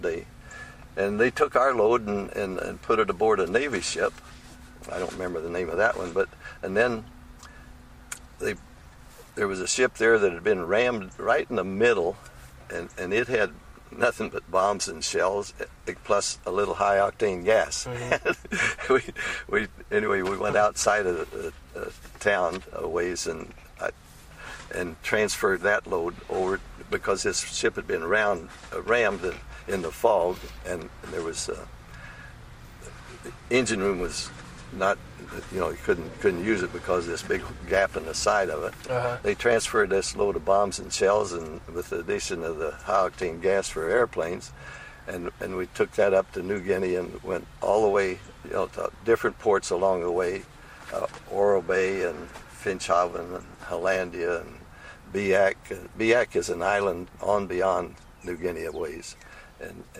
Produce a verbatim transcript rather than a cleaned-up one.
They, and they took our load and, and, and put it aboard a Navy ship. I don't remember the name of that one, but and then they there was a ship there that had been rammed right in the middle, and, and it had nothing but bombs and shells, plus a little high octane gas. Mm-hmm. we, we anyway we went outside of the, the town a ways and I, and transferred that load over because this ship had been round, uh, rammed in, in the fog, and, and there was uh, the engine room was not, you know, you couldn't couldn't use it because of this big gap in the side of it. Uh-huh. They transferred this load of bombs and shells, and with the addition of the high octane gas for airplanes, and and we took that up to New Guinea and went all the way, you know, to different ports along the way, uh, Oro Bay and Finchhaven and Hollandia and Biak. Biak is an island on beyond New Guinea a ways, and